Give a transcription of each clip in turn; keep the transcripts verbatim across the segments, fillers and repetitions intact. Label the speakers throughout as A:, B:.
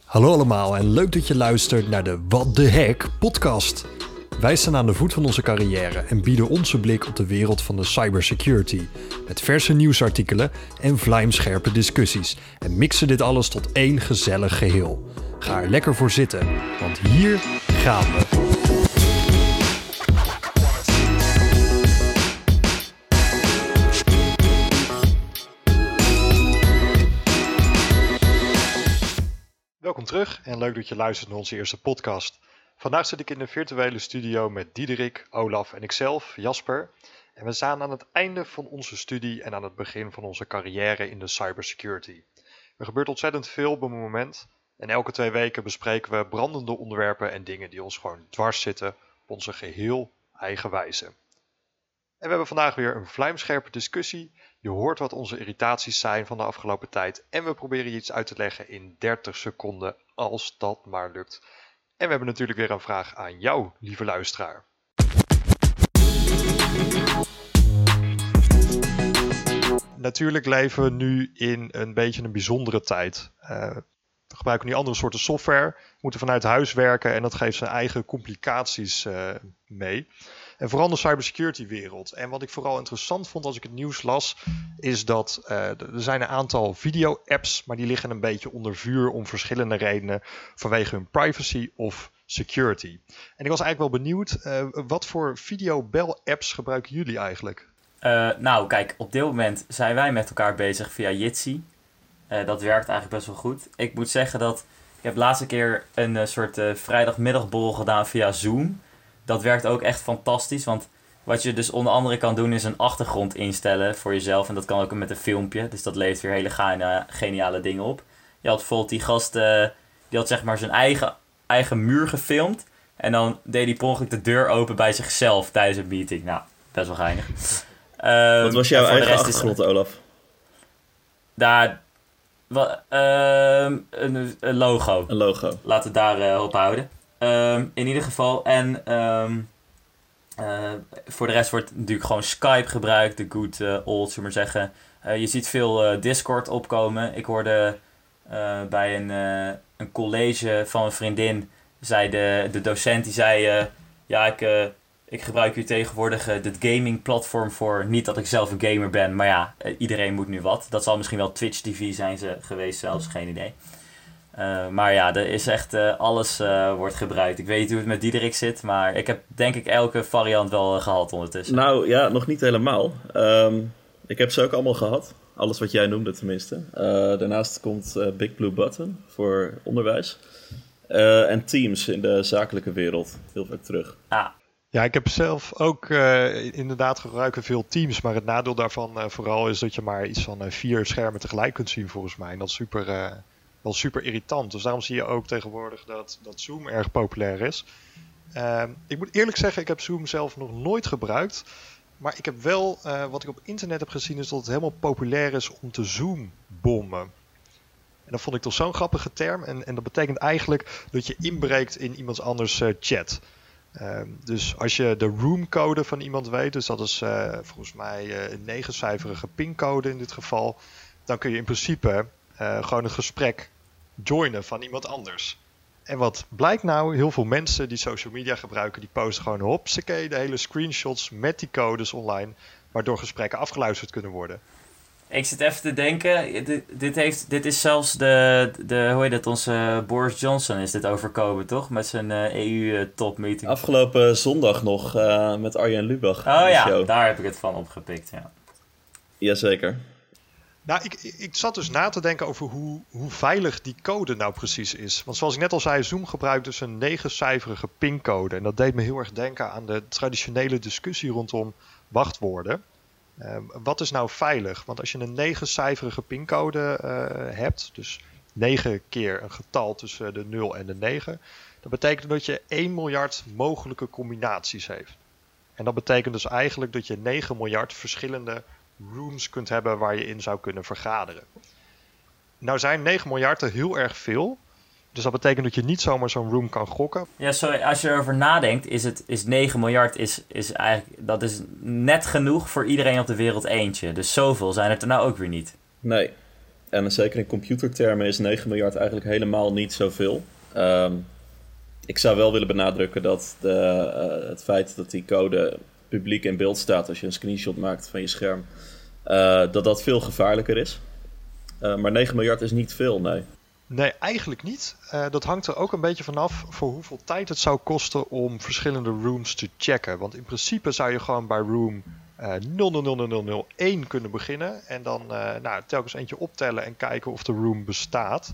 A: Hallo allemaal en leuk dat je luistert naar de What the Heck podcast. Wij staan aan de voet van onze carrière en bieden onze blik op de wereld van de cybersecurity. Met verse nieuwsartikelen en vlijmscherpe discussies. En mixen dit alles tot één gezellig geheel. Ga er lekker voor zitten, want hier gaan we. Welkom terug en leuk dat je luistert naar onze eerste podcast. Vandaag zit ik in de virtuele studio met Diederik, Olaf en ikzelf, Jasper. En we staan aan het einde van onze studie en aan het begin van onze carrière in de cybersecurity. Er gebeurt ontzettend veel op het moment en elke twee weken bespreken we brandende onderwerpen en dingen die ons gewoon dwars zitten op onze geheel eigen wijze. En we hebben vandaag weer een vlijmscherpe discussie. Je hoort wat onze irritaties zijn van de afgelopen tijd en we proberen je iets uit te leggen in dertig seconden als dat maar lukt. En we hebben natuurlijk weer een vraag aan jou, lieve luisteraar. Natuurlijk leven we nu in een beetje een bijzondere tijd. Uh, we gebruiken nu andere soorten software, moeten vanuit huis werken en dat geeft zijn eigen complicaties uh, mee. En vooral in de cybersecurity wereld. En wat ik vooral interessant vond als ik het nieuws las, is dat uh, er zijn een aantal video-apps, maar die liggen een beetje onder vuur om verschillende redenen vanwege hun privacy of security. En ik was eigenlijk wel benieuwd, uh, wat voor videobel-apps gebruiken jullie eigenlijk?
B: Uh, nou, kijk, op dit moment zijn wij met elkaar bezig via Jitsi. Uh, dat werkt eigenlijk best wel goed. Ik moet zeggen dat ik heb de laatste keer een uh, soort uh, vrijdagmiddagborrel gedaan via Zoom. Dat werkt ook echt fantastisch, want wat je dus onder andere kan doen is een achtergrond instellen voor jezelf. En dat kan ook met een filmpje, dus dat levert weer hele geniale, geniale dingen op. Je had bijvoorbeeld die gast, uh, die had zeg maar zijn eigen, eigen muur gefilmd. En dan deed hij per ongeluk de deur open bij zichzelf tijdens een meeting. Nou, best wel geinig. Um,
C: wat was jouw eigen achtergrond, is, Olaf?
B: Daar, wa, um, een, een logo.
C: Een logo.
B: Laten we het daar uh, op houden. Um, in ieder geval, en um, uh, voor de rest wordt natuurlijk gewoon Skype gebruikt, de good uh, old, zullen we maar zeggen. Uh, je ziet veel uh, Discord opkomen. Ik hoorde uh, bij een, uh, een college van een vriendin, zei de, de docent, die zei, uh, ja, ik, uh, ik gebruik hier tegenwoordig uh, dit gaming platform voor, niet dat ik zelf een gamer ben, maar ja, uh, iedereen moet nu wat. Dat zal misschien wel Twitch T V zijn ze geweest zelfs, geen idee. Uh, maar ja, er is echt uh, alles uh, wordt gebruikt. Ik weet niet hoe het met Diederik zit, maar ik heb denk ik elke variant wel uh, gehad ondertussen.
C: Nou ja, nog niet helemaal. Um, ik heb ze ook allemaal gehad. Alles wat jij noemde tenminste. Uh, daarnaast komt uh, Big Blue Button voor onderwijs. Uh, en Teams in de zakelijke wereld. Heel vaak terug.
B: Ah.
A: Ja, ik heb zelf ook uh, inderdaad gebruiken veel Teams. Maar het nadeel daarvan uh, vooral is dat je maar iets van uh, vier schermen tegelijk kunt zien volgens mij. En dat is super... Uh, wel super irritant. Dus daarom zie je ook tegenwoordig dat, dat Zoom erg populair is. Uh, ik moet eerlijk zeggen, ik heb Zoom zelf nog nooit gebruikt. Maar ik heb wel, uh, wat ik op internet heb gezien, is dat het helemaal populair is om te Zoom-bommen. En dat vond ik toch zo'n grappige term. En, en dat betekent eigenlijk dat je inbreekt in iemands anders uh, chat. Uh, dus als je de roomcode van iemand weet, dus dat is uh, volgens mij uh, een negencijferige pincode in dit geval, dan kun je in principe Uh, gewoon een gesprek joinen van iemand anders. En wat blijkt nou? Heel veel mensen die social media gebruiken, die posten gewoon hopsakee de hele screenshots met die codes online, waardoor gesprekken afgeluisterd kunnen worden.
B: Ik zit even te denken, dit, dit, heeft, dit is zelfs de, de, hoe heet het, onze Boris Johnson is dit overkomen, toch? Met zijn uh, E U-topmeeting.
C: Afgelopen zondag nog uh, met Arjen Lubach.
B: Oh ja, show. Daar heb ik het van opgepikt, ja.
C: Jazeker.
A: Nou, ik, ik zat dus na te denken over hoe, hoe veilig die code nou precies is. Want zoals ik net al zei, Zoom gebruikt dus een negencijferige pincode. En dat deed me heel erg denken aan de traditionele discussie rondom wachtwoorden. Uh, wat is nou veilig? Want als je een negencijferige pincode uh, hebt, dus negen keer een getal tussen de nul en de negen, dat betekent dat je één miljard mogelijke combinaties heeft. En dat betekent dus eigenlijk dat je negen miljard verschillende rooms kunt hebben waar je in zou kunnen vergaderen. Nou zijn negen miljard er heel erg veel. Dus dat betekent dat je niet zomaar zo'n room kan gokken.
B: Ja, sorry, als je erover nadenkt, is het is negen miljard is, is eigenlijk, dat is net genoeg voor iedereen op de wereld eentje. Dus zoveel zijn het er nou ook weer niet.
C: Nee. En zeker in computertermen is negen miljard eigenlijk helemaal niet zoveel. Um, ik zou wel willen benadrukken dat de, uh, het feit dat die code publiek in beeld staat als je een screenshot maakt van je scherm, uh, dat dat veel gevaarlijker is. Uh, maar negen miljard is niet veel, nee.
A: Nee, eigenlijk niet. Uh, dat hangt er ook een beetje vanaf voor hoeveel tijd het zou kosten om verschillende rooms te checken. Want in principe zou je gewoon bij room uh, nul nul nul nul nul nul één kunnen beginnen. En dan uh, nou, telkens eentje optellen en kijken of de room bestaat.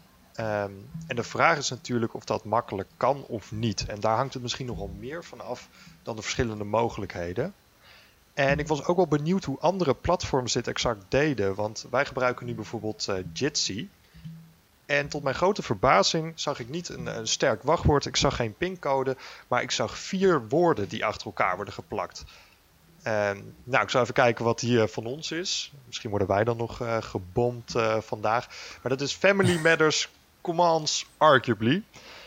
A: Um, en de vraag is natuurlijk of dat makkelijk kan of niet. En daar hangt het misschien nogal meer van af dan de verschillende mogelijkheden. En ik was ook wel benieuwd hoe andere platforms dit exact deden. Want wij gebruiken nu bijvoorbeeld uh, Jitsi. En tot mijn grote verbazing zag ik niet een, een sterk wachtwoord. Ik zag geen pincode, maar ik zag vier woorden die achter elkaar worden geplakt. Um, nou, ik zal even kijken wat hier van ons is. Misschien worden wij dan nog uh, gebomd uh, vandaag. Maar dat is Family Matters Commands Arguably.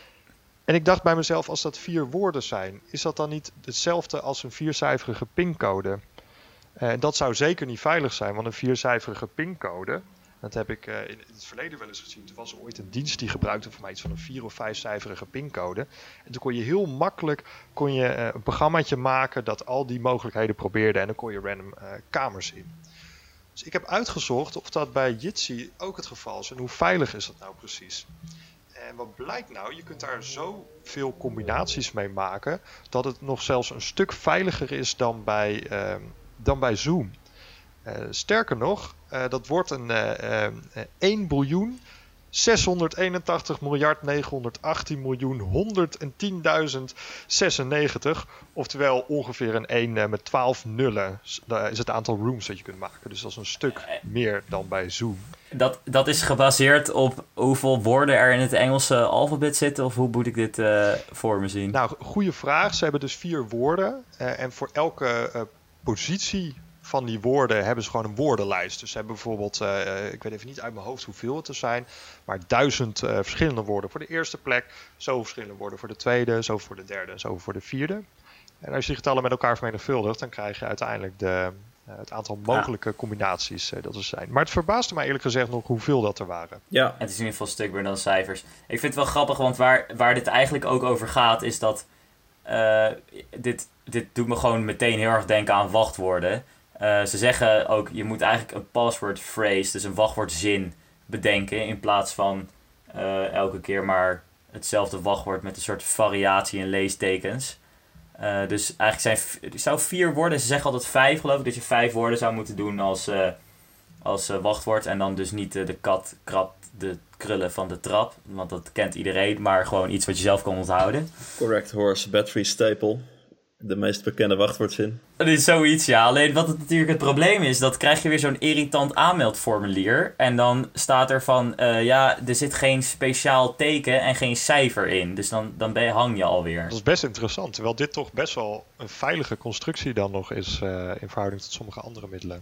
A: En ik dacht bij mezelf, als dat vier woorden zijn, is dat dan niet hetzelfde als een viercijferige pincode? En uh, dat zou zeker niet veilig zijn, want een viercijferige pincode, dat heb ik uh, in het verleden wel eens gezien. Er was ooit een dienst die gebruikte voor mij iets van een vier- of vijfcijferige pincode. En toen kon je heel makkelijk kon je, uh, een programmaatje maken dat al die mogelijkheden probeerde. En dan kon je random uh, kamers in. Dus ik heb uitgezocht of dat bij Jitsi ook het geval is. En hoe veilig is dat nou precies? En wat blijkt nou? Je kunt daar zoveel combinaties mee maken dat het nog zelfs een stuk veiliger is dan bij, uh, dan bij Zoom. Uh, sterker nog, uh, dat wordt een uh, uh, één biljoen zeshonderdeenentachtig miljard negenhonderdachttien miljoen honderdtienduizend zesennegentig. Oftewel ongeveer een één uh, met twaalf nullen. Dat is het aantal rooms dat je kunt maken. Dus dat is een stuk meer dan bij Zoom.
B: Dat, dat is gebaseerd op hoeveel woorden er in het Engelse alfabet zitten? Of hoe moet ik dit uh, voor me zien?
A: Nou, goede vraag. Ze hebben dus vier woorden. Uh, en voor elke uh, positie van die woorden hebben ze gewoon een woordenlijst. Dus ze hebben bijvoorbeeld, uh, ik weet even niet uit mijn hoofd hoeveel het er zijn, maar duizend uh, verschillende woorden voor de eerste plek, zo verschillende woorden voor de tweede, zo voor de derde en zo voor de vierde. En als je die getallen met elkaar vermenigvuldigt, dan krijg je uiteindelijk de, uh, het aantal mogelijke ja. combinaties uh, dat er zijn. Maar het verbaasde mij eerlijk gezegd nog hoeveel dat er waren.
B: Ja, het is in ieder geval een stuk meer dan cijfers. Ik vind het wel grappig, want waar, waar dit eigenlijk ook over gaat, is dat uh, dit, dit doet me gewoon meteen heel erg denken aan wachtwoorden. Uh, ze zeggen ook, je moet eigenlijk een password phrase, dus een wachtwoordzin bedenken, in plaats van uh, elke keer maar hetzelfde wachtwoord met een soort variatie in leestekens. Uh, dus eigenlijk zijn het zou vier woorden, ze zeggen altijd vijf geloof ik, dat je vijf woorden zou moeten doen als, uh, als uh, wachtwoord. En dan dus niet uh, de kat krabt de krullen van de trap, want dat kent iedereen, maar gewoon iets wat je zelf kan onthouden.
C: Correct horse battery staple. De meest bekende wachtwoordzin.
B: Dat is zoiets, ja. Alleen wat het natuurlijk het probleem is, dat krijg je weer zo'n irritant aanmeldformulier. En dan staat er van, uh, ja, er zit geen speciaal teken en geen cijfer in. Dus dan, dan ben je, hang je alweer.
A: Dat is best interessant. Terwijl dit toch best wel een veilige constructie dan nog is uh, in verhouding tot sommige andere middelen.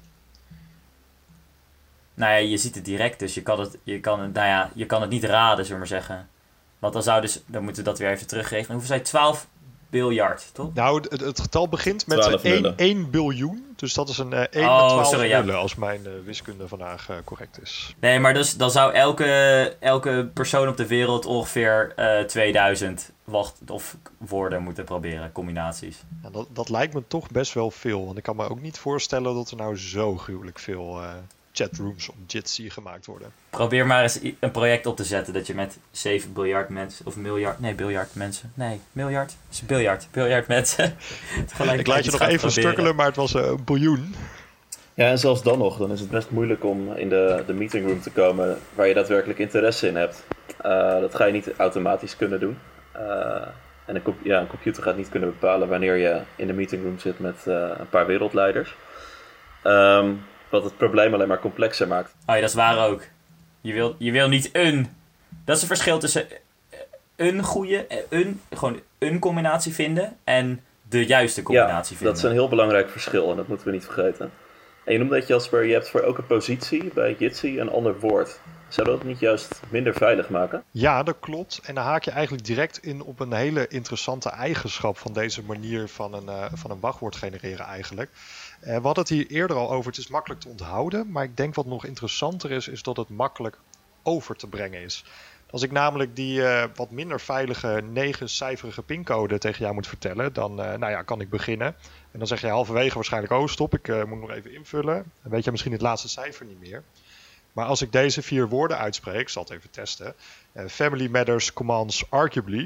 B: Nou ja, je ziet het direct, dus je kan het, je kan het, nou ja, je kan het niet raden, zullen we maar zeggen. Want dan zou dus, dan moeten we dat weer even teruggeven. Hoeveel zijn twaalf biljard, toch?
A: Nou, het, het getal begint met één biljoen. Dus dat is een uh, één
B: oh,
A: met twaalf
B: sorry,
A: nullen,
B: ja.
A: als mijn uh, wiskunde vandaag uh, correct is.
B: Nee, maar dus, dan zou elke, elke persoon op de wereld ongeveer uh, tweeduizend wacht of woorden moeten proberen, combinaties.
A: Ja, dat, dat lijkt me toch best wel veel. Want ik kan me ook niet voorstellen dat er nou zo gruwelijk veel uh, chatrooms op Jitsi gemaakt worden.
B: Probeer maar eens een project op te zetten dat je met zeven biljard mensen, of miljard, nee, biljard mensen, nee, miljard, het is biljard, biljard mensen.
A: Ik laat je nog even strukkelen, maar het was een uh, biljoen.
C: Ja, en zelfs dan nog, dan is het best moeilijk om in de, de meetingroom te komen waar je daadwerkelijk interesse in hebt. Uh, dat ga je niet automatisch kunnen doen. Uh, en een, ja, een computer gaat niet kunnen bepalen wanneer je in de meetingroom zit met uh, een paar wereldleiders. Um, Wat het probleem alleen maar complexer maakt.
B: Oh ja, dat is waar ook. Je wil, je wil niet een. Dat is het verschil tussen een goede, een, gewoon een combinatie vinden en de juiste combinatie
C: ja,
B: vinden.
C: Dat is een heel belangrijk verschil en dat moeten we niet vergeten. En je noemde dat, Jasper, je hebt voor elke positie bij Jitsi een ander woord. Zou dat niet juist minder veilig maken?
A: Ja, dat klopt. En dan haak je eigenlijk direct in op een hele interessante eigenschap van deze manier van een, uh, van een wachtwoord genereren eigenlijk. Uh, we hadden het hier eerder al over, het is makkelijk te onthouden. Maar ik denk wat nog interessanter is, is dat het makkelijk over te brengen is. Als ik namelijk die uh, wat minder veilige negencijferige pincode tegen jou moet vertellen, dan uh, nou ja, kan ik beginnen. En dan zeg je halverwege waarschijnlijk, oh stop, ik uh, moet nog even invullen. Dan weet je misschien het laatste cijfer niet meer. Maar als ik deze vier woorden uitspreek, ik zal het even testen. Uh, family matters, commands, arguably.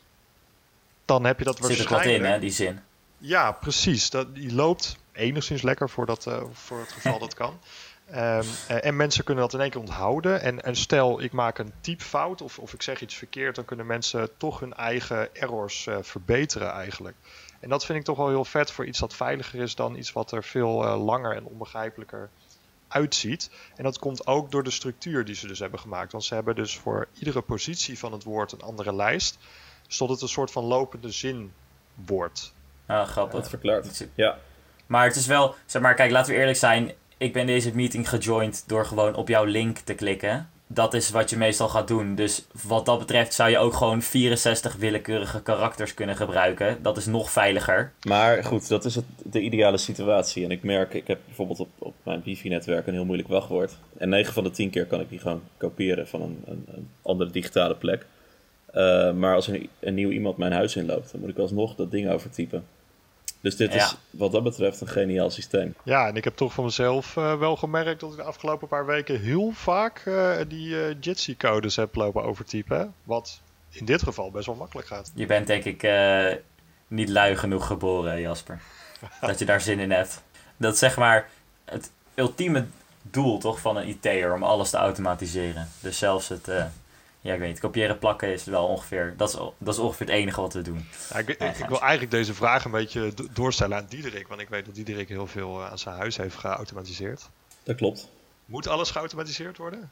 A: Dan heb je dat
B: Zit
A: waarschijnlijk...
B: Zit er wat in, hè, die zin.
A: Ja, precies. Dat, die loopt enigszins lekker voor, dat, uh, voor het geval dat kan. Um, uh, en mensen kunnen dat in één keer onthouden. En, en stel, ik maak een typfout of, of ik zeg iets verkeerd, dan kunnen mensen toch hun eigen errors uh, verbeteren eigenlijk. En dat vind ik toch wel heel vet voor iets dat veiliger is dan iets wat er veel uh, langer en onbegrijpelijker uitziet. En dat komt ook door de structuur die ze dus hebben gemaakt. Want ze hebben dus voor iedere positie van het woord een andere lijst. Zodat het een soort van lopende zin wordt.
B: Ah, grappig.
C: Dat verklaart. Ja.
B: Maar het is wel, zeg maar, kijk, laten we eerlijk zijn. Ik ben deze meeting gejoind door gewoon op jouw link te klikken. Dat is wat je meestal gaat doen. Dus wat dat betreft zou je ook gewoon vierenzestig willekeurige karakters kunnen gebruiken. Dat is nog veiliger.
C: Maar goed, dat is het, de ideale situatie. En ik merk, ik heb bijvoorbeeld op, op mijn wifi-netwerk een heel moeilijk wachtwoord. En negen van de tien keer kan ik die gewoon kopiëren van een, een, een andere digitale plek. Uh, maar als een, een nieuw iemand mijn huis inloopt, dan moet ik alsnog dat ding overtypen. Dus dit
B: Ja.
C: is wat dat betreft een geniaal systeem.
A: Ja, en ik heb toch van mezelf uh, wel gemerkt dat ik de afgelopen paar weken heel vaak uh, die uh, Jitsi-codes heb lopen overtypen. Wat in dit geval best wel makkelijk gaat.
B: Je bent denk ik uh, niet lui genoeg geboren, Jasper. Dat je daar zin in hebt. Dat is zeg maar het ultieme doel toch van een I T'er om alles te automatiseren. Dus zelfs het... Uh, Ja, ik weet niet. Kopiëren, plakken is wel ongeveer... Dat is, dat is ongeveer het enige wat we doen.
A: Ja, ik, ik, ik wil eigenlijk deze vraag een beetje do- doorstellen aan Diederik. Want ik weet dat Diederik heel veel uh, aan zijn huis heeft geautomatiseerd.
C: Dat klopt.
A: Moet alles geautomatiseerd worden?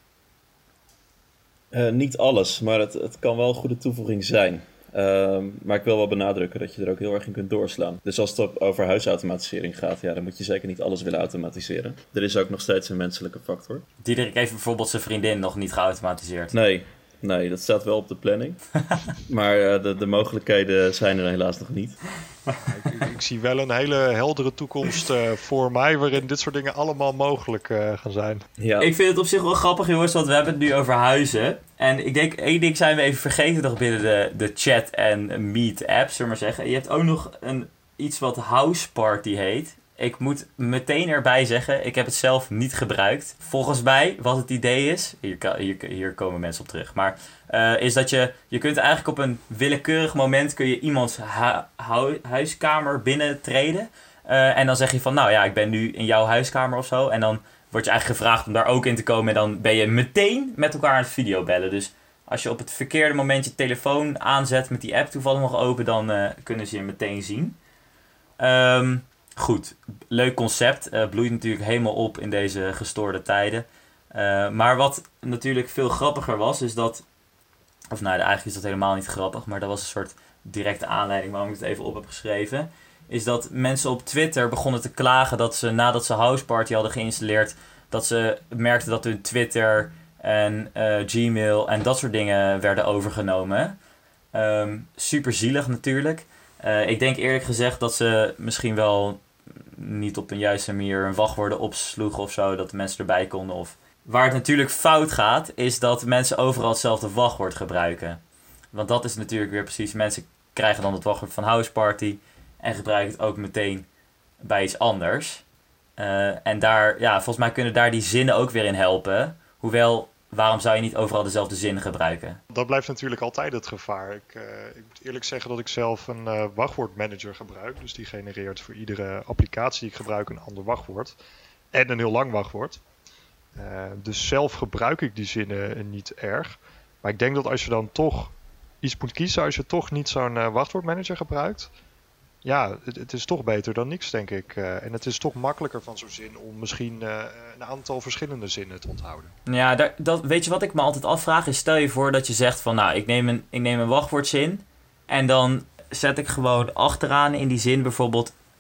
C: Uh, niet alles, maar het, het kan wel een goede toevoeging zijn. Uh, maar ik wil wel benadrukken dat je er ook heel erg in kunt doorslaan. Dus als het op, over huisautomatisering gaat, ja, dan moet je zeker niet alles willen automatiseren. Er is ook nog steeds een menselijke factor.
B: Diederik heeft bijvoorbeeld zijn vriendin nog niet geautomatiseerd.
C: Nee, nee, dat staat wel op de planning. Maar uh, de, de mogelijkheden zijn er helaas nog niet.
A: ik, ik, ik zie wel een hele heldere toekomst uh, voor mij, waarin dit soort dingen allemaal mogelijk uh, gaan zijn.
C: Ja.
B: Ik vind het op zich wel grappig, jongens, want we hebben het nu over huizen. En ik denk, één ding zijn we even vergeten nog binnen de, de chat en meet app, zullen we maar zeggen. Je hebt ook nog een, iets wat House Party heet. Ik moet meteen erbij zeggen, ik heb het zelf niet gebruikt. Volgens mij, wat het idee is, hier, hier, hier komen mensen op terug, maar uh, is dat je, je kunt eigenlijk op een willekeurig moment kun je iemands hu- hu- huiskamer binnentreden. Uh, en dan zeg je van, nou ja, ik ben nu in jouw huiskamer of zo. En dan word je eigenlijk gevraagd om daar ook in te komen. En dan ben je meteen met elkaar aan het videobellen. Dus als je op het verkeerde moment je telefoon aanzet met die app toevallig nog open, dan uh, kunnen ze je meteen zien. Um, goed, leuk concept. Uh, bloeit natuurlijk helemaal op in deze gestoorde tijden. Uh, maar wat natuurlijk veel grappiger was, is dat... Of nou, eigenlijk is dat helemaal niet grappig, maar dat was een soort directe aanleiding waarom ik het even op heb geschreven. Is dat mensen op Twitter begonnen te klagen dat ze nadat ze House Party hadden geïnstalleerd, dat ze merkten dat hun Twitter en uh, Gmail en dat soort dingen werden overgenomen. Um, super zielig natuurlijk. Uh, ik denk eerlijk gezegd dat ze misschien wel niet op een juiste manier een wachtwoorden opsloegen of zo, dat de mensen erbij konden. Of... Waar het natuurlijk fout gaat, is dat mensen overal hetzelfde wachtwoord gebruiken. Want dat is natuurlijk weer precies, mensen krijgen dan het wachtwoord van House Party en gebruiken het ook meteen bij iets anders. Uh, en daar, ja, volgens mij kunnen daar die zinnen ook weer in helpen. Hoewel, waarom zou je niet overal dezelfde zin gebruiken?
A: Dat blijft natuurlijk altijd het gevaar. Ik, uh, ik moet eerlijk zeggen dat ik zelf een uh, wachtwoordmanager gebruik. Dus die genereert voor iedere applicatie die ik gebruik een ander wachtwoord. En een heel lang wachtwoord. Uh, dus zelf gebruik ik die zinnen niet erg. Maar ik denk dat als je dan toch iets moet kiezen, als je toch niet zo'n uh, wachtwoordmanager gebruikt, ja, het, het is toch beter dan niks, denk ik. Uh, en het is toch makkelijker van zo'n zin om misschien uh, een aantal verschillende zinnen te onthouden.
B: Ja, daar, dat, weet je wat ik me altijd afvraag? Is stel je voor dat je zegt van, nou, ik neem een, ik neem een wachtwoordzin en dan zet ik gewoon achteraan in die zin bijvoorbeeld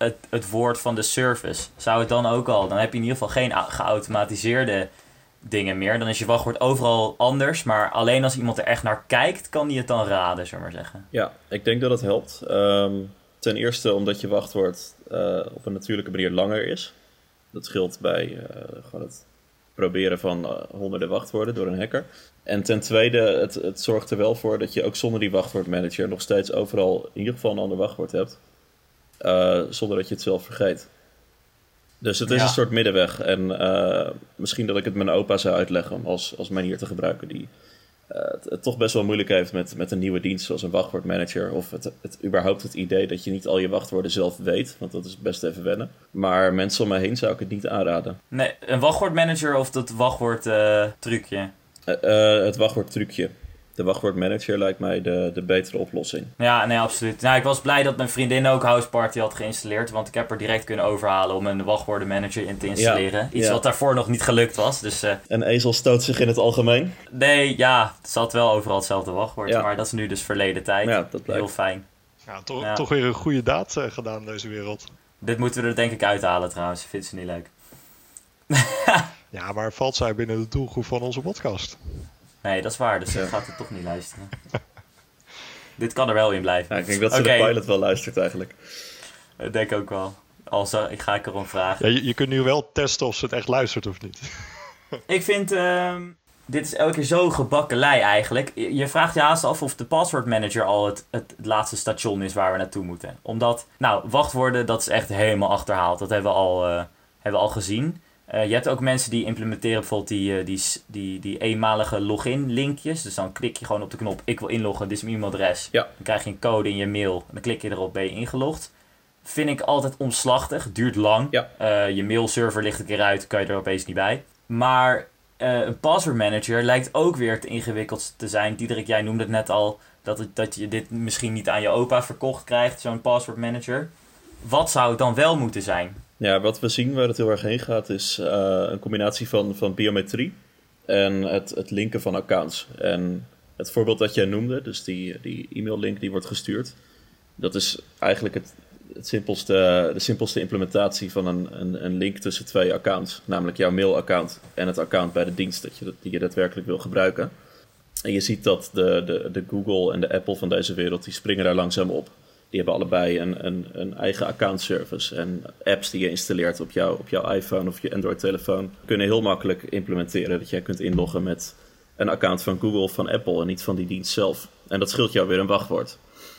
B: het, het woord van de service. Zou het dan ook al... Dan heb je in ieder geval geen geautomatiseerde dingen meer. Dan is je wachtwoord overal anders. Maar alleen als iemand er echt naar kijkt, kan die het dan raden, zullen we maar zeggen.
C: Ja, ik denk dat het helpt. Um, ten eerste omdat je wachtwoord uh, op een natuurlijke manier langer is. Dat scheelt bij uh, gewoon het proberen van uh, honderden wachtwoorden door een hacker. En ten tweede, het, het zorgt er wel voor dat je ook zonder die wachtwoordmanager nog steeds overal in ieder geval een ander wachtwoord hebt. Uh, zonder dat je het zelf vergeet. Dus het is ja. een soort middenweg. En uh, misschien dat ik het mijn opa zou uitleggen als, als manier te gebruiken die uh, het, het toch best wel moeilijk heeft met, met een nieuwe dienst zoals een wachtwoordmanager. Of het, het überhaupt het idee dat je niet al je wachtwoorden zelf weet. Want dat is best even wennen. Maar mensen om mij heen zou ik het niet aanraden.
B: Nee, een wachtwoordmanager of dat wachtwoord uh, trucje?
C: Uh, uh, het wachtwoordtrucje. De wachtwoordmanager lijkt mij de, de betere oplossing.
B: Ja, nee, absoluut. Nou, ik was blij dat mijn vriendin ook Houseparty had geïnstalleerd. Want ik heb er direct kunnen overhalen om een wachtwoordenmanager in te installeren. Ja, Iets ja. wat daarvoor nog niet gelukt was. Dus, uh...
C: Een ezel stoot zich in het algemeen?
B: Nee, ja. Het zat wel overal hetzelfde wachtwoord. Ja. Maar dat is nu dus verleden tijd.
C: Ja, dat
B: Heel fijn.
A: Ja, toch, ja. toch weer een goede daad uh, gedaan in deze wereld.
B: Dit moeten we er denk ik uithalen trouwens. Ik vind ze niet leuk.
A: Ja, maar valt zij binnen de doelgroep van onze podcast?
B: Nee, dat is waar. Dus ja. gaat het toch niet luisteren. Dit kan er wel in blijven.
C: Ja, ik denk dat ze okay. de pilot wel luistert eigenlijk.
B: Dat denk ik ook wel. Also, ik ga ik erom vragen.
A: Ja, je, je kunt nu wel testen of ze het echt luistert of niet.
B: Ik vind... Uh, dit is elke keer zo gebakkelei eigenlijk. Je, je vraagt je haast af of de password manager al het, het, het laatste station is waar we naartoe moeten. Omdat, nou, wachtwoorden, dat is echt helemaal achterhaald. Dat hebben we al, uh, hebben we al gezien. Uh, je hebt ook mensen die implementeren bijvoorbeeld die, uh, die, die, die eenmalige login linkjes. Dus dan klik je gewoon op de knop ik wil inloggen, dit is mijn e-mailadres. Ja. Dan krijg je een code in je mail, dan klik je erop, ben je ingelogd. Vind ik altijd omslachtig, duurt lang. Ja. Uh, je mailserver ligt een keer uit, kan je er opeens niet bij. Maar uh, een password manager lijkt ook weer te ingewikkeld te zijn. Diederik, jij noemde het net al, dat, het, dat je dit misschien niet aan je opa verkocht krijgt, zo'n password manager. Wat zou het dan wel moeten zijn?
C: Ja, wat we zien waar het heel erg heen gaat is uh, een combinatie van, van biometrie en het, het linken van accounts. En het voorbeeld dat jij noemde, dus die, die e-maillink die wordt gestuurd, dat is eigenlijk het, het simpelste, de simpelste implementatie van een, een, een link tussen twee accounts. Namelijk jouw mailaccount en het account bij de dienst dat je, die je daadwerkelijk wil gebruiken. En je ziet dat de, de, de Google en de Apple van deze wereld, die springen daar langzaam op. Die hebben allebei een, een, een eigen accountservice. En apps die je installeert op, jou, op jouw iPhone of je Android-telefoon kunnen heel makkelijk implementeren. Dat jij kunt inloggen met een account van Google of van Apple en niet van die dienst zelf. En dat scheelt jou weer een wachtwoord.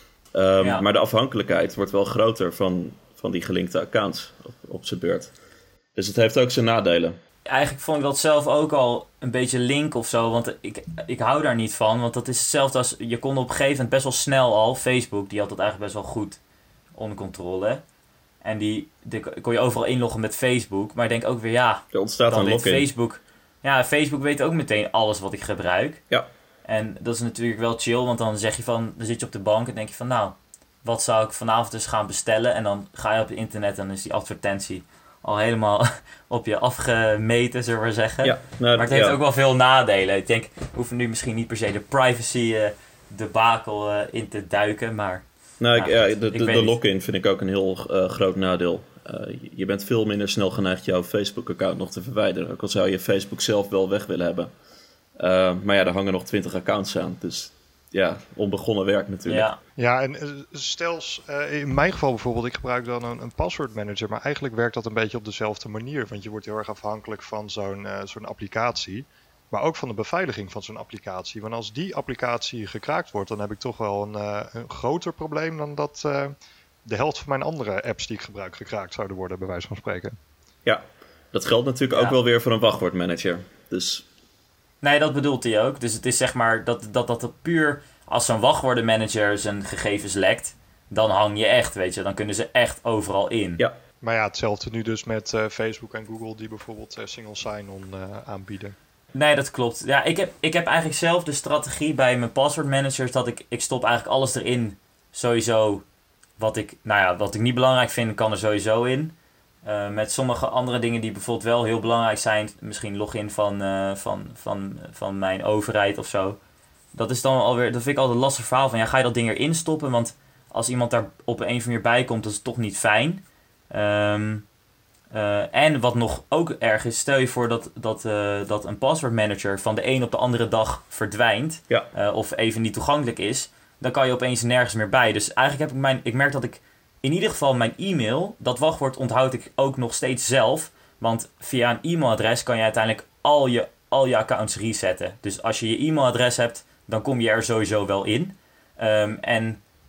C: Um, ja. Maar de afhankelijkheid wordt wel groter van, van die gelinkte accounts op, op zijn beurt. Dus het heeft ook zijn nadelen.
B: Eigenlijk vond ik dat zelf ook al een beetje link of zo, want ik, ik hou daar niet van. Want dat is hetzelfde als, je kon op een gegeven moment best wel snel al, Facebook, die had dat eigenlijk best wel goed onder controle. En die, die kon je overal inloggen met Facebook, maar ik denk ook weer, ja,
C: er ontstaat
B: dan
C: een
B: weet
C: login.
B: Facebook, ja, Facebook weet ook meteen alles wat ik gebruik.
C: Ja.
B: En dat is natuurlijk wel chill, want dan zeg je van, dan zit je op de bank en denk je van, nou, wat zou ik vanavond dus gaan bestellen? En dan ga je op het internet en dan is die advertentie al helemaal op je afgemeten, zullen we zeggen. Ja, nou, maar het heeft ja. ook wel veel nadelen. Ik denk, we hoeven nu misschien niet per se de privacy uh, debakel uh, in te duiken, maar...
C: Nou, ik, ja, de, de, de lock-in vind ik ook een heel uh, groot nadeel. Uh, je bent veel minder snel geneigd jouw Facebook-account nog te verwijderen. Ook al zou je Facebook zelf wel weg willen hebben. Uh, maar ja, er hangen nog twintig accounts aan, dus... Ja, onbegonnen werk natuurlijk.
A: Ja, ja en stel, uh, in mijn geval bijvoorbeeld, ik gebruik dan een, een password manager, maar eigenlijk werkt dat een beetje op dezelfde manier. Want je wordt heel erg afhankelijk van zo'n, uh, zo'n applicatie, maar ook van de beveiliging van zo'n applicatie. Want als die applicatie gekraakt wordt, dan heb ik toch wel een, uh, een groter probleem dan dat uh, de helft van mijn andere apps die ik gebruik gekraakt zouden worden, bij wijze van spreken.
C: Ja, dat geldt natuurlijk ja. ook wel weer voor een wachtwoordmanager. Dus...
B: Nee, dat bedoelt hij ook. Dus het is zeg maar dat dat, dat puur als zo'n wachtwoordenmanager zijn gegevens lekt, dan hang je echt, weet je. Dan kunnen ze echt overal in.
A: Ja, maar ja, hetzelfde nu dus met uh, Facebook en Google die bijvoorbeeld uh, single sign-on uh, aanbieden.
B: Nee, dat klopt. Ja, ik heb, ik heb eigenlijk zelf de strategie bij mijn password managers dat ik, ik stop eigenlijk alles erin. Sowieso wat ik, nou ja, wat ik niet belangrijk vind, kan er sowieso in. Uh, met sommige andere dingen die bijvoorbeeld wel heel belangrijk zijn. Misschien login van, uh, van, van, van mijn overheid of zo. Dat is dan alweer, dat vind ik altijd een lastig verhaal van, ja, ga je dat ding erin stoppen? Want als iemand daar op een of andere manier bij komt, dat is toch niet fijn. Um, uh, en wat nog ook erg is, stel je voor dat, dat, uh, dat een passwordmanager van de een op de andere dag verdwijnt.
C: Ja.
B: Uh, of even niet toegankelijk is. Dan kan je opeens nergens meer bij. Dus eigenlijk heb ik mijn... Ik merk dat ik in ieder geval mijn e-mail... Dat wachtwoord onthoud ik ook nog steeds zelf. Want via een e-mailadres kan je uiteindelijk al je, al je accounts resetten. Dus als je je e-mailadres hebt, dan kom je er sowieso wel in. Um, en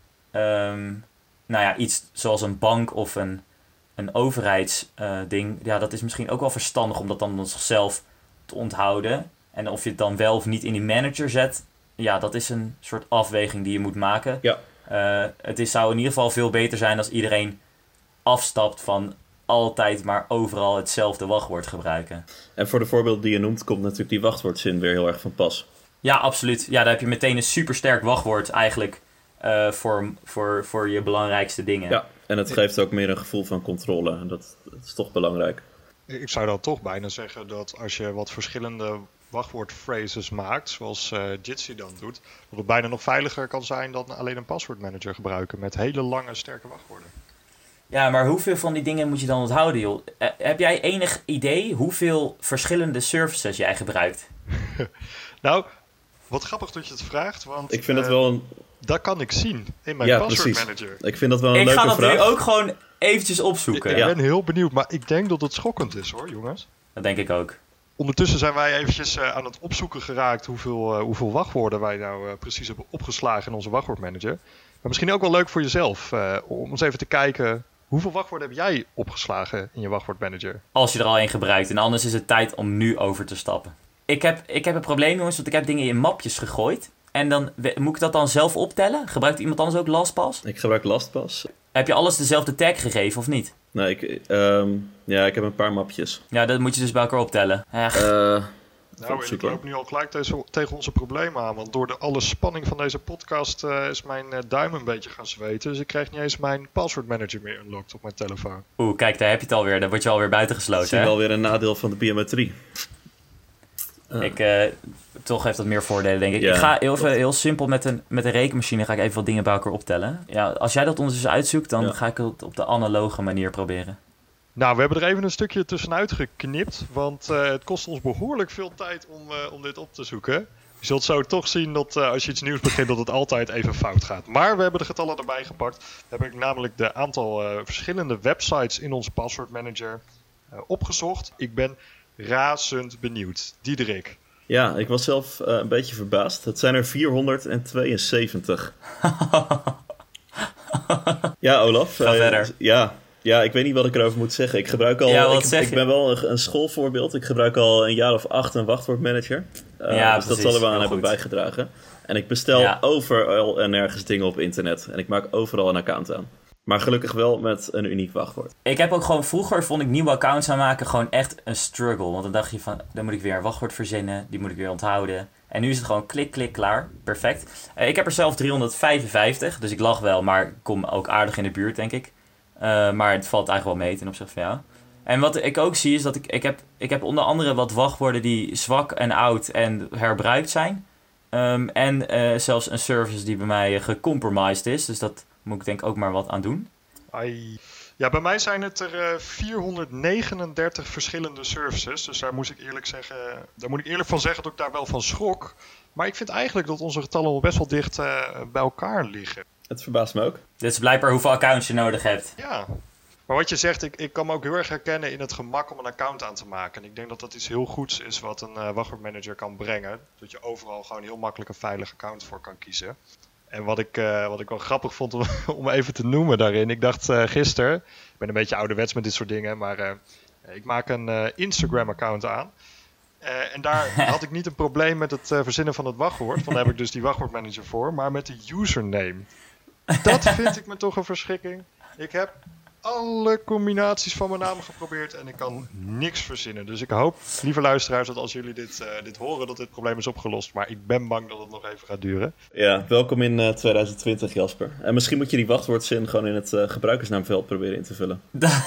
B: um, nou ja, iets zoals een bank of een, een overheidsding... Uh, ja, dat is misschien ook wel verstandig om dat dan nog zelf te onthouden. En of je het dan wel of niet in die manager zet... Ja, dat is een soort afweging die je moet maken.
C: Ja.
B: Uh, het is, zou in ieder geval veel beter zijn als iedereen afstapt van altijd maar overal hetzelfde wachtwoord gebruiken.
C: En voor de voorbeelden die je noemt, komt natuurlijk die wachtwoordzin weer heel erg van pas.
B: Ja, absoluut. Ja, daar heb je meteen een supersterk wachtwoord eigenlijk uh, voor, voor, voor je belangrijkste dingen.
C: Ja, en het geeft ook meer een gevoel van controle. En dat, dat is toch belangrijk.
A: Ik zou dan toch bijna zeggen dat als je wat verschillende wachtwoordphrases maakt, zoals uh, Jitsi dan doet, dat het bijna nog veiliger kan zijn dan alleen een passwordmanager gebruiken met hele lange, sterke wachtwoorden.
B: Ja, maar hoeveel van die dingen moet je dan onthouden, joh? Uh, heb jij enig idee hoeveel verschillende services jij gebruikt?
A: Nou, wat grappig dat je het vraagt, want
C: ik vind
A: uh,
C: dat wel een...
A: dat kan ik zien in mijn
C: ja,
A: passwordmanager.
C: Precies. Ik vind dat wel een
B: ik
C: leuke vraag.
B: Ik ga dat nu ook gewoon eventjes opzoeken.
A: Ik,
B: ja.
A: ik ben heel benieuwd, maar ik denk dat het schokkend is, hoor, jongens.
B: Dat denk ik ook.
A: Ondertussen zijn wij eventjes uh, aan het opzoeken geraakt hoeveel, uh, hoeveel wachtwoorden wij nou uh, precies hebben opgeslagen in onze wachtwoordmanager. Maar misschien ook wel leuk voor jezelf, uh, om eens even te kijken, hoeveel wachtwoorden heb jij opgeslagen in je wachtwoordmanager?
B: Als je er al één gebruikt, en anders is het tijd om nu over te stappen. Ik heb, ik heb een probleem, jongens, want ik heb dingen in mapjes gegooid. En dan, moet ik dat dan zelf optellen? Gebruikt iemand anders ook LastPass?
C: Ik gebruik LastPass.
B: Heb je alles dezelfde tag gegeven, of niet?
C: Nee, ik, um, ja, ik heb een paar mapjes.
B: Ja, dat moet je dus bij elkaar optellen. Echt.
C: Uh,
A: nou, ik loop nu al gelijk tegen, tegen onze problemen aan. Want door de alle spanning van deze podcast uh, is mijn uh, duim een beetje gaan zweten. Dus ik krijg niet eens mijn passwordmanager meer unlocked op mijn telefoon.
B: Oeh, kijk, daar heb je het alweer. Dan word je alweer buitengesloten.
C: Dat is
B: hè?
C: wel weer een nadeel van de biometrie.
B: Uh. Ik, uh, toch heeft dat meer voordelen, denk ik. Ja, ik ga heel, even, heel simpel met een, met een rekenmachine ga ik even wat dingen bij elkaar optellen. Ja, als jij dat ondertussen uitzoekt, dan ja. ga ik het op de analoge manier proberen.
A: Nou, we hebben er even een stukje tussenuit geknipt, want uh, het kost ons behoorlijk veel tijd om, uh, om dit op te zoeken. Je zult zo toch zien dat uh, als je iets nieuws begint, dat het altijd even fout gaat. Maar we hebben de getallen erbij gepakt. We hebben namelijk de aantal uh, verschillende websites in onze passwordmanager uh, opgezocht. Ik ben razend benieuwd. Diederik.
C: Ja, ik was zelf uh, een beetje verbaasd. Het zijn er vierhonderdtweeënzeventig. Ja, Olaf.
B: Ga uh, verder.
C: Ja, ja, ik weet niet wat ik erover moet zeggen. Ik gebruik al.
B: Ja,
C: ik,
B: zeg
C: ik ben wel een, een schoolvoorbeeld. Ik gebruik al een jaar of acht een wachtwoordmanager. Uh,
B: ja,
C: dus
B: precies.
C: dat zal er wel aan
B: Heel
C: hebben
B: goed.
C: bijgedragen. En ik bestel ja. overal en nergens dingen op internet. En ik maak overal een account aan. Maar gelukkig wel met een uniek wachtwoord.
B: Ik heb ook gewoon vroeger vond ik nieuwe accounts aanmaken gewoon echt een struggle. Want dan dacht je van, dan moet ik weer een wachtwoord verzinnen. Die moet ik weer onthouden. En nu is het gewoon klik, klik, klaar. Perfect. Uh, ik heb er zelf driehonderdvijfenvijftig. Dus ik lach wel, maar ik kom ook aardig in de buurt, denk ik. Uh, maar het valt eigenlijk wel mee ten opzichte van jou. En wat ik ook zie is dat ik, ik, heb, ik heb onder andere wat wachtwoorden die zwak en oud en herbruikt zijn. Um, en uh, zelfs een service die bij mij gecompromised is. Dus dat moet ik denk ik ook maar wat aan doen.
A: Ai. Ja, bij mij zijn het er uh, vierhonderdnegenendertig verschillende services. Dus daar moet ik eerlijk zeggen, daar moet ik eerlijk van zeggen dat ik daar wel van schrok. Maar ik vind eigenlijk dat onze getallen best wel dicht uh, bij elkaar liggen.
C: Het verbaast me ook.
B: Dit is blijkbaar hoeveel accounts je nodig hebt.
A: Ja, maar wat je zegt, ik, ik kan me ook heel erg herkennen in het gemak om een account aan te maken. En ik denk dat dat iets heel goeds is wat een uh, wachtwoordmanager kan brengen. Dat je overal gewoon heel makkelijk een veilig account voor kan kiezen. En wat ik, uh, wat ik wel grappig vond om, om even te noemen daarin. Ik dacht uh, gisteren, ik ben een beetje ouderwets met dit soort dingen, maar uh, ik maak een uh, Instagram account aan. Uh, en daar had ik niet een probleem met het uh, verzinnen van het wachtwoord. Want daar heb ik dus die wachtwoordmanager voor. Maar met de username. Dat vind ik me toch een verschrikking. Ik heb alle combinaties van mijn naam geprobeerd en ik kan niks verzinnen. Dus ik hoop, lieve luisteraars, dat als jullie dit, uh, dit horen, dat dit probleem is opgelost. Maar ik ben bang dat het nog even gaat duren.
C: Ja, welkom in uh, twintig twintig, Jasper. En misschien moet je die wachtwoordzin gewoon in het uh, gebruikersnaamveld proberen in te vullen.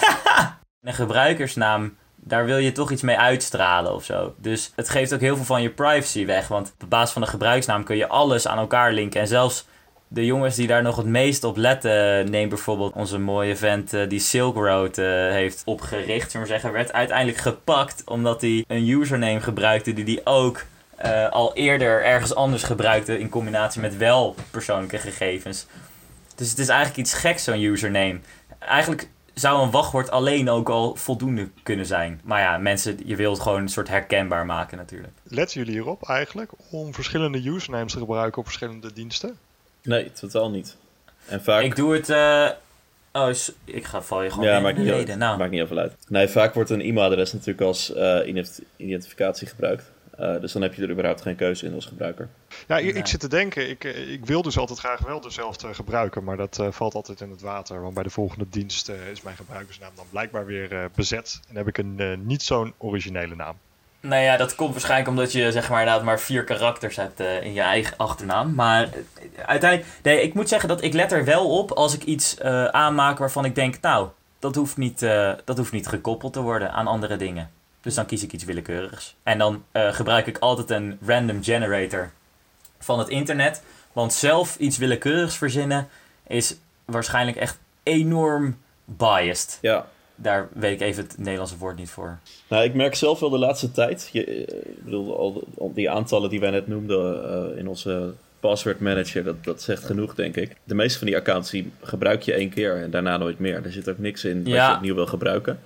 B: Een gebruikersnaam, daar wil je toch iets mee uitstralen of zo. Dus het geeft ook heel veel van je privacy weg. Want op basis van een gebruikersnaam kun je alles aan elkaar linken. En zelfs de jongens die daar nog het meest op letten, neem bijvoorbeeld onze mooie vent uh, die Silk Road uh, heeft opgericht, zullen we zeggen, werd uiteindelijk gepakt omdat hij een username gebruikte die hij ook uh, al eerder ergens anders gebruikte in combinatie met wel persoonlijke gegevens. Dus het is eigenlijk iets geks, zo'n username. Eigenlijk zou een wachtwoord alleen ook al voldoende kunnen zijn. Maar ja, mensen, je wilt het gewoon een soort herkenbaar maken natuurlijk.
A: Letten jullie hierop eigenlijk om verschillende usernames te gebruiken op verschillende diensten?
C: Nee, totaal niet. En vaak...
B: Ik doe het... Uh... Oh, ik ga val je gewoon
C: ja,
B: in
C: maakt
B: de
C: niet
B: reden.
C: uit.
B: Nou.
C: Maakt niet even uit. Nee, vaak wordt een e-mailadres natuurlijk als uh, identificatie gebruikt. Uh, dus dan heb je er überhaupt geen keuze in als gebruiker.
A: Ja, ik,
B: Nee.
A: ik zit te denken, ik, ik wil dus altijd graag wel dezelfde gebruiken, maar dat uh, valt altijd in het water. Want bij de volgende dienst uh, is mijn gebruikersnaam dan blijkbaar weer uh, bezet. En heb ik een uh, niet zo'n originele naam.
B: Nou ja, dat komt waarschijnlijk omdat je zeg maar inderdaad maar vier karakters hebt uh, in je eigen achternaam. Maar uh, uiteindelijk, nee, ik moet zeggen dat ik let er wel op als ik iets uh, aanmaak waarvan ik denk, nou, dat hoeft, niet, uh, dat hoeft niet gekoppeld te worden aan andere dingen. Dus dan kies ik iets willekeurigs. En dan uh, gebruik ik altijd een random generator van het internet. Want zelf iets willekeurigs verzinnen is waarschijnlijk echt enorm biased.
C: Ja.
B: Daar weet ik even het Nederlandse woord niet voor.
C: Nou, ik merk zelf wel de laatste tijd, je, ik bedoel, al, al die aantallen die wij net noemden uh, in onze password manager, dat, dat zegt genoeg, denk ik. De meeste van die accounts die gebruik je één keer en daarna nooit meer. Er zit ook niks in wat
B: Ja.
C: je opnieuw wil gebruiken.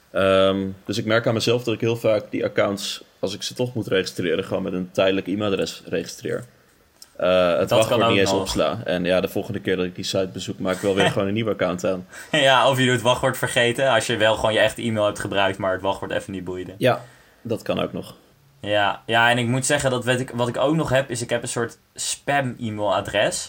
C: Um, dus ik merk aan mezelf dat ik heel vaak die accounts, als ik ze toch moet registreren, gewoon met een tijdelijk e-mailadres registreer. Uh, het wachtwoord niet eens
B: nog.
C: opsla. En ja, de volgende keer dat ik die site bezoek, maak ik wel weer gewoon een nieuwe account aan.
B: Ja, of je doet het wachtwoord vergeten als je wel gewoon je echte e-mail hebt gebruikt, maar het wachtwoord even niet boeide.
C: Ja, dat kan ook nog.
B: Ja, ja, en ik moet zeggen dat weet ik, wat ik ook nog heb, is ik heb een soort spam e-mailadres.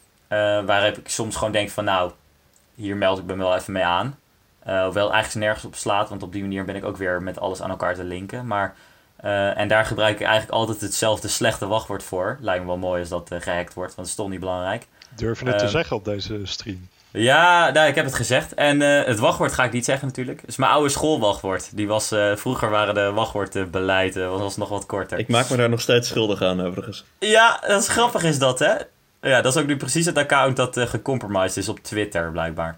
B: Uh, waar ik soms gewoon denk van nou, hier meld ik me wel even mee aan. Uh, hoewel het eigenlijk nergens op slaat, want op die manier ben ik ook weer met alles aan elkaar te linken. Maar, uh, en daar gebruik ik eigenlijk altijd hetzelfde slechte wachtwoord voor. Lijkt me wel mooi als dat uh, gehackt wordt, want het is toch niet belangrijk.
A: Durf je het te
B: Um,
A: zeggen op deze stream?
B: Ja, nou, ik heb het gezegd. En uh, het wachtwoord ga ik niet zeggen natuurlijk. Het is mijn oude schoolwachtwoord. Die was, uh, vroeger waren de wachtwoordbeleid uh, was nog wat korter.
C: Ik maak me daar nog steeds schuldig aan, overigens.
B: Ja, dat is grappig is dat, hè? Ja, dat is ook nu precies het account dat uh, gecompromised is op Twitter, blijkbaar.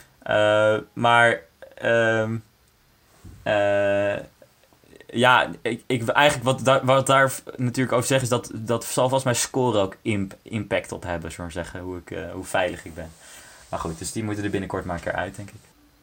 B: Uh, maar, uh, uh, ja, ik, ik, eigenlijk wat, daar, wat daar natuurlijk over zeg is dat dat zal vast mijn score ook imp, impact op hebben, zullen we zeggen, hoe, ik, uh, hoe veilig ik ben. Maar goed, dus die moeten er binnenkort maar een keer uit, denk ik.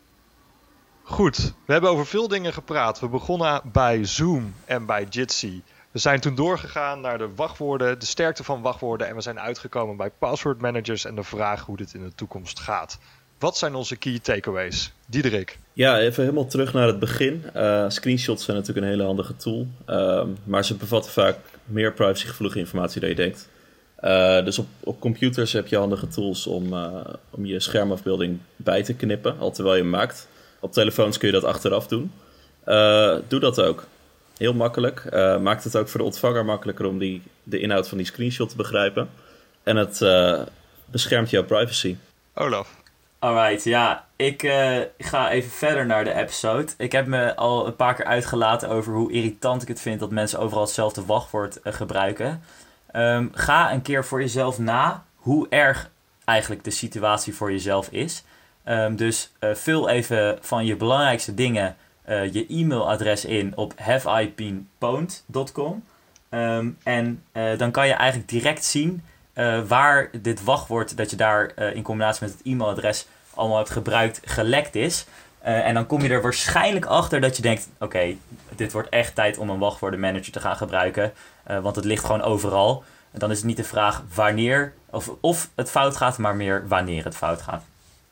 A: Goed, we hebben over veel dingen gepraat. We begonnen bij Zoom en bij Jitsi. We zijn toen doorgegaan naar de wachtwoorden, de sterkte van wachtwoorden. En we zijn uitgekomen bij password managers en de vraag hoe dit in de toekomst gaat. Wat zijn onze key takeaways? Diederik.
C: Ja, even helemaal terug naar het begin. Uh, screenshots zijn natuurlijk een hele handige tool. Uh, maar ze bevatten vaak meer privacygevoelige informatie dan je denkt. Uh, dus op, op computers heb je handige tools om, uh, om je schermafbeelding bij te knippen, al terwijl je hem maakt. Op telefoons kun je dat achteraf doen. Uh, doe dat ook. Heel makkelijk. Uh, maakt het ook voor de ontvanger makkelijker om die, de inhoud van die screenshot te begrijpen. En het uh, beschermt jouw privacy.
A: Olaf.
B: Alright, ja. Ik uh, ga even verder naar de episode. Ik heb me al een paar keer uitgelaten over hoe irritant ik het vind dat mensen overal hetzelfde wachtwoord uh, gebruiken. Um, ga een keer voor jezelf na hoe erg eigenlijk de situatie voor jezelf is. Um, dus uh, vul even van je belangrijkste dingen uh, je e-mailadres in op have I been pwned dot com. Um, en uh, dan kan je eigenlijk direct zien uh, waar dit wachtwoord dat je daar uh, in combinatie met het e-mailadres allemaal hebt gebruikt gelekt is. Uh, en dan kom je er waarschijnlijk achter dat je denkt, oké, okay, dit wordt echt tijd om een wachtwoordenmanager te gaan gebruiken. Uh, want het ligt gewoon overal. En dan is het niet de vraag wanneer of, of het fout gaat, maar meer wanneer het fout gaat.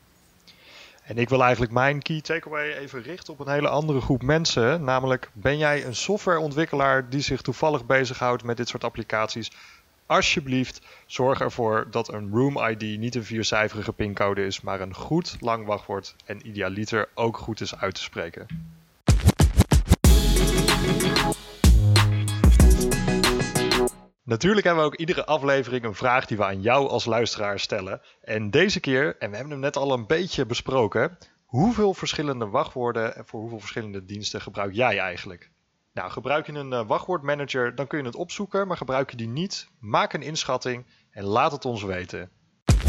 A: En ik wil eigenlijk mijn key takeaway even richten op een hele andere groep mensen. Namelijk, ben jij een softwareontwikkelaar die zich toevallig bezighoudt met dit soort applicaties? Alsjeblieft, zorg ervoor dat een Room I D niet een viercijferige pincode is, maar een goed lang wachtwoord en idealiter ook goed is uit te spreken. Natuurlijk hebben we ook iedere aflevering een vraag die we aan jou als luisteraar stellen. En deze keer, en we hebben hem net al een beetje besproken, hoeveel verschillende wachtwoorden en voor hoeveel verschillende diensten gebruik jij eigenlijk? Nou, gebruik je een uh, wachtwoordmanager, dan kun je het opzoeken, maar gebruik je die niet, maak een inschatting en laat het ons weten.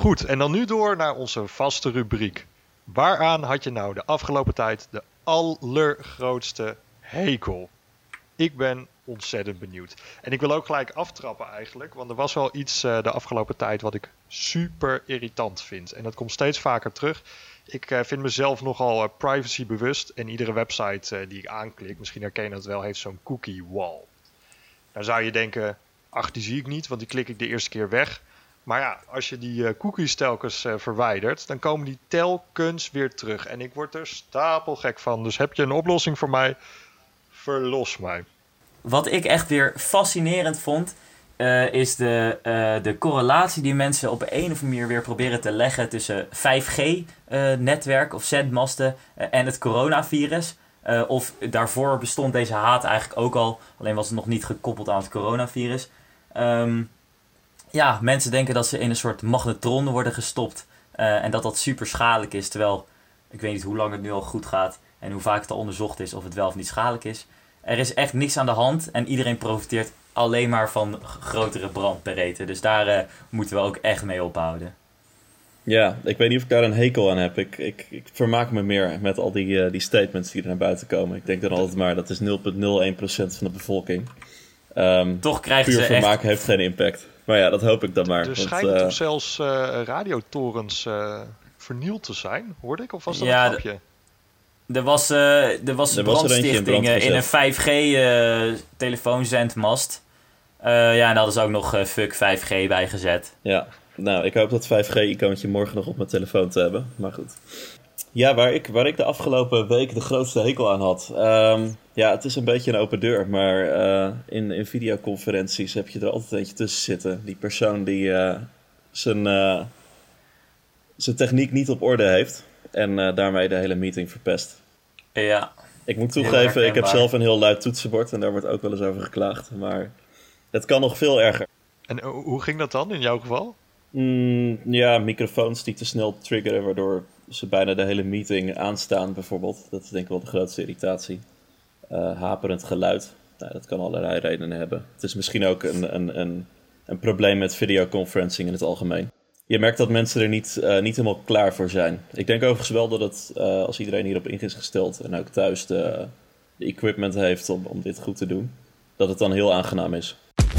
A: Goed, en dan nu door naar onze vaste rubriek. Waaraan had je nou de afgelopen tijd de allergrootste hekel? Ik ben ontzettend benieuwd. En ik wil ook gelijk aftrappen eigenlijk, want er was wel iets uh, de afgelopen tijd wat ik super irritant vind. En dat komt steeds vaker terug. Ik uh, vind mezelf nogal uh, privacybewust en iedere website uh, die ik aanklik, misschien herken je dat wel, heeft zo'n cookie wall. Dan zou je denken, ach die zie ik niet, want die klik ik de eerste keer weg. Maar ja, als je die uh, cookies telkens uh, verwijdert, dan komen die telkens weer terug. En ik word er stapelgek van. Dus heb je een oplossing voor mij? Verlos mij.
B: Wat ik echt weer fascinerend vond, uh, is de, uh, de correlatie die mensen op een of andere manier weer proberen te leggen tussen vijf G-netwerk uh, of zendmasten uh, en het coronavirus. Uh, of daarvoor bestond deze haat eigenlijk ook al, alleen was het nog niet gekoppeld aan het coronavirus. Um, ja, mensen denken dat ze in een soort magnetron worden gestopt uh, en dat dat super schadelijk is. Terwijl, ik weet niet hoe lang het nu al goed gaat en hoe vaak het al onderzocht is of het wel of niet schadelijk is. Er is echt niks aan de hand en iedereen profiteert alleen maar van grotere brandpereten. Dus daar uh, moeten we ook echt mee ophouden.
C: Ja, ik weet niet of ik daar een hekel aan heb. Ik, ik, ik vermaak me meer met al die, uh, die statements die er naar buiten komen. Ik denk dan altijd maar, dat is nul komma nul één procent van de bevolking. Um,
B: Toch krijgen
C: puur
B: ze
C: vermaak
B: echt...
C: heeft geen impact. Maar ja, dat hoop ik dan maar.
A: Er schijnen
C: want, uh,
A: toch zelfs uh, radiotorens uh, vernield te zijn, hoorde ik? Of was dat
B: ja,
A: een grapje?
B: D- er was, uh, er was
C: er was
B: brandstichting
C: er
B: in, in een vijf G uh, telefoonzendmast. Uh, ja, en daar hadden ze ook nog uh, fuck vijf G bij gezet.
C: Ja, nou, ik hoop dat vijf G-icoontje morgen nog op mijn telefoon te hebben. Maar goed. Ja, waar ik, waar ik de afgelopen week de grootste hekel aan had. Um, ja, het is een beetje een open deur. Maar uh, in, in videoconferenties heb je er altijd eentje tussen zitten. Die persoon die uh, zijn, uh, zijn techniek niet op orde heeft. En uh, daarmee de hele meeting verpest.
B: Ja.
C: Ik moet toegeven, ik heb zelf een heel luid toetsenbord. En daar wordt ook wel eens over geklaagd. Maar het kan nog veel erger.
A: En uh, hoe ging dat dan in jouw geval?
C: Mm, ja, microfoons die te snel triggeren, waardoor ze bijna de hele meeting aanstaan bijvoorbeeld. Dat is denk ik wel de grootste irritatie. Uh, haperend geluid. Nou, dat kan allerlei redenen hebben. Het is misschien ook een, een, een, een probleem met videoconferencing in het algemeen. Je merkt dat mensen er niet, uh, niet helemaal klaar voor zijn. Ik denk overigens wel dat het, uh, als iedereen hierop in is gesteld en ook thuis de, de equipment heeft om, om dit goed te doen, dat het dan heel aangenaam is.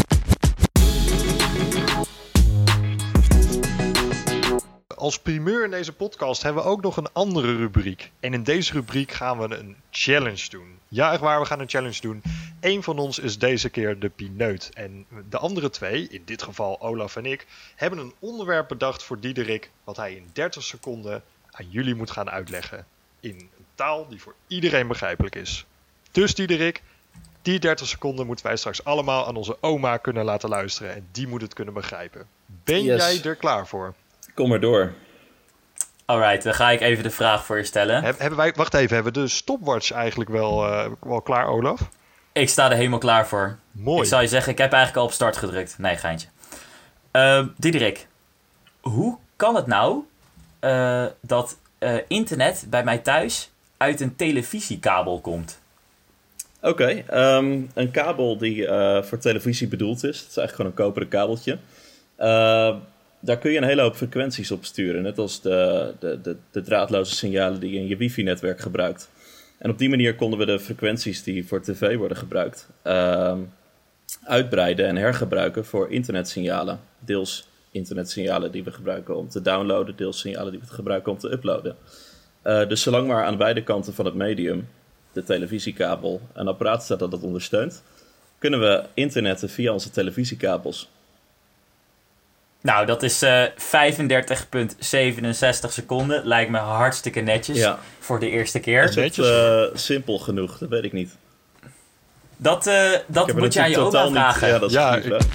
A: Als primeur in deze podcast hebben we ook nog een andere rubriek. En in deze rubriek gaan we een challenge doen. Ja, echt waar, we gaan een challenge doen. Eén van ons is deze keer de pineut. En de andere twee, in dit geval Olaf en ik, hebben een onderwerp bedacht voor Diederik, wat hij in dertig seconden aan jullie moet gaan uitleggen. In een taal die voor iedereen begrijpelijk is. Dus Diederik, die dertig seconden moeten wij straks allemaal aan onze oma kunnen laten luisteren. En die moet het kunnen begrijpen. Ben
C: Yes.
A: jij er klaar voor?
C: Kom maar door.
B: Alright, dan ga ik even de vraag voor je stellen.
A: He, hebben wij, wacht even, hebben we de stopwatch eigenlijk wel, uh, wel klaar, Olaf?
B: Ik sta er helemaal klaar voor.
A: Mooi.
B: Ik zou je zeggen, ik heb eigenlijk al op start gedrukt. Nee, geintje. Uh, Diederik, hoe kan het nou uh, dat uh, internet bij mij thuis uit een televisiekabel komt?
C: Oké, okay, um, een kabel die uh, voor televisie bedoeld is. Het is eigenlijk gewoon een koperen kabeltje. Uh, daar kun je een hele hoop frequenties op sturen. Net als de, de, de, de draadloze signalen die je in je wifi-netwerk gebruikt. En op die manier konden we de frequenties die voor tv worden gebruikt Uh, uitbreiden en hergebruiken voor internetsignalen. Deels internetsignalen die we gebruiken om te downloaden, deels signalen die we gebruiken om te uploaden. Uh, dus zolang maar aan beide kanten van het medium, de televisiekabel, een apparaat staat dat dat ondersteunt, kunnen we internetten via onze televisiekabels.
B: Nou, dat is uh, vijfendertig komma zevenenzestig seconden. Lijkt me hartstikke netjes
C: Ja.
B: voor de eerste keer.
C: Is dat uh, simpel genoeg? Dat weet ik niet.
B: Dat, uh, dat moet jij je ook
C: totaal
B: vragen.
C: Niet, ja, dat is
A: Ja,
C: lief,
A: ik...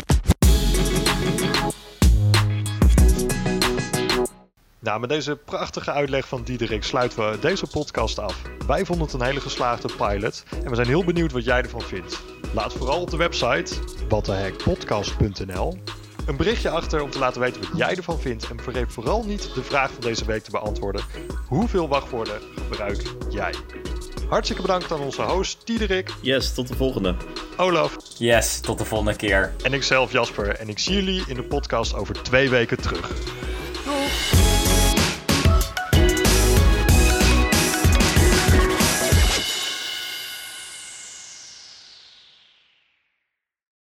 A: Nou, met deze prachtige uitleg van Diederik sluiten we deze podcast af. Wij vonden het een hele geslaagde pilot en we zijn heel benieuwd wat jij ervan vindt. Laat vooral op de website what the heck podcast punt n l een berichtje achter om te laten weten wat jij ervan vindt. En vergeet vooral niet de vraag van deze week te beantwoorden. Hoeveel wachtwoorden gebruik jij? Hartstikke bedankt aan onze host Diederik.
C: Yes, tot de volgende.
A: Olaf.
B: Yes, tot de volgende keer.
A: En ikzelf Jasper. En ik zie jullie in de podcast over twee weken terug.